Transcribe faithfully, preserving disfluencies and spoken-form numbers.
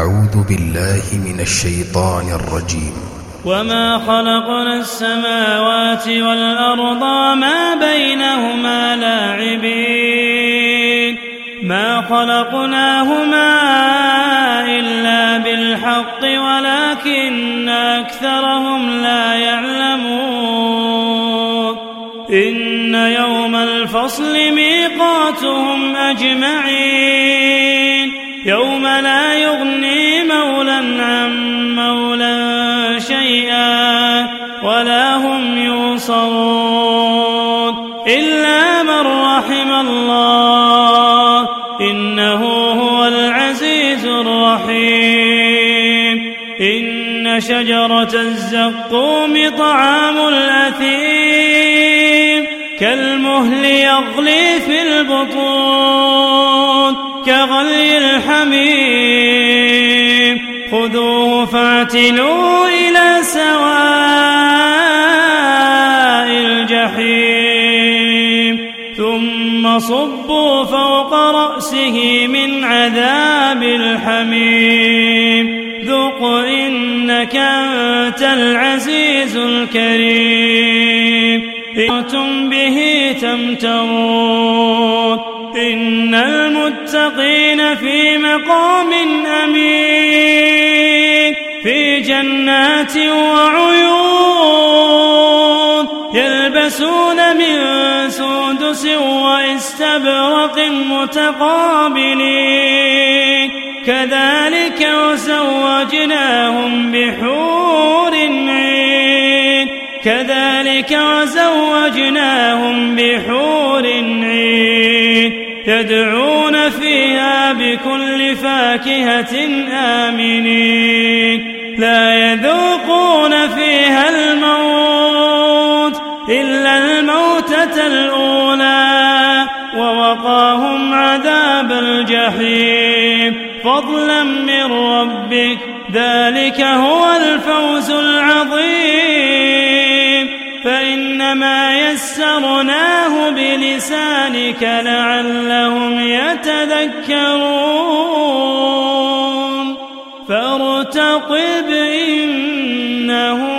أعوذ بالله من الشيطان الرجيم. وما خلقنا السماوات والأرض ما بينهما لاعبين ما خلقناهما إلا بالحق ولكن أكثرهم لا يعلمون. إن يوم الفصل ميقاتهم أجمعين يوم لا يغني مولى عن مولى شيئا ولا هم ينصرون إلا من رحم الله إنه هو العزيز الرحيم. إن شجرة الزقوم طعام الأثيم كالمهل يغلي في البطون كغلي الحميم خذوه فاعتلوه إلى سواء الجحيم ثم صبوا فوق رأسه من عذاب الحميم ذق إنك أنت العزيز الكريم. إنتم به تمترون إن المتقين في مقام أمين في جنات وعيون يلبسون من سندس واستبرق متقابلين كذلك وزوجناهم بحور عين كذلك وزوجناهم بحور عين يدعون فيها بكل فاكهة آمنين لا يذوقون فيها الموت إلا الموتة الأولى ووقاهم عذاب الجحيم فضلا من ربك ذلك هو الفوز العظيم. فإنما يسرناه بلسانك لعلهم يتذكرون فارتقب إنهم